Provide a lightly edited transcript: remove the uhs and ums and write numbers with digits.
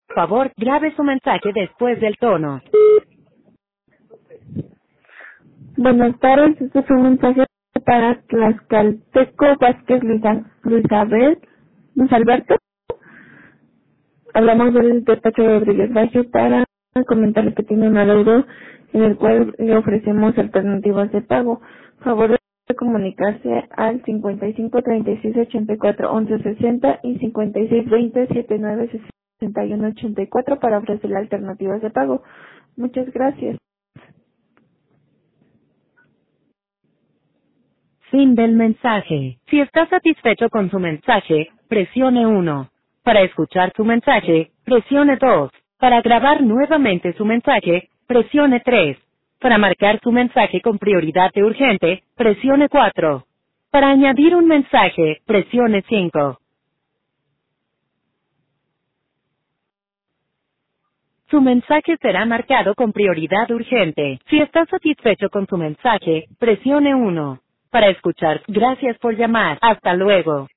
Por favor, grabe su mensaje después del tono. Buenas tardes, este es un mensaje para Tlaxcalteco Vázquez Luis Alberto. Hablamos del despacho de Rodríguez Baggio para comentarle que tiene un adeudo en el cual le ofrecemos alternativas de pago. Favor de comunicarse al 55 36 84 11 60 y 56 20 79 61 84 para ofrecerle alternativas de pago. Muchas gracias. Fin del mensaje. Si está satisfecho con su mensaje, presione 1. Para escuchar su mensaje, presione 2. Para grabar nuevamente su mensaje, presione 3. Para marcar su mensaje con prioridad de urgente, presione 4. Para añadir un mensaje, presione 5. Su mensaje será marcado con prioridad urgente. Si está satisfecho con su mensaje, presione 1. Para escuchar, gracias por llamar. Hasta luego.